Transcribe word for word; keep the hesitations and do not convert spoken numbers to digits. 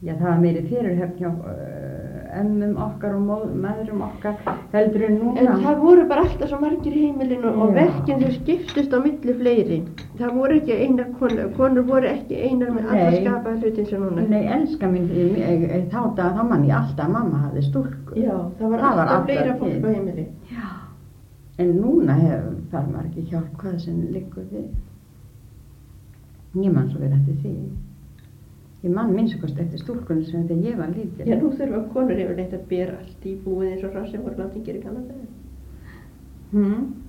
Já, það var meiri fyrirhöfn hjá uh, emmum okkar og móð, maðurum okkar heldur en núna. En það voru bara alltaf svo margir í heimilinu og Já. verkin þau skiptust á milli fleiri. Það voru ekki einar konur, konur voru ekki einar með alla skapaða hlutin sem núna. Nei, elska mín, þá dag þá man ég alltaf að mamma hafði stúlku. Já, það var Það var alltaf alltaf fleira til. fólk á heimili. Já. En núna hefur þar maður ekki hjálp hvað sem liggur við. Ég man svo verið eftir því. Ég man minnst kost eftir stúlkunni sem þetta ég var lítil. Já, nú þurfa konur yfirleitt að bera allt í búið eins og það sem voru látin gera í gamla daga. Hmm.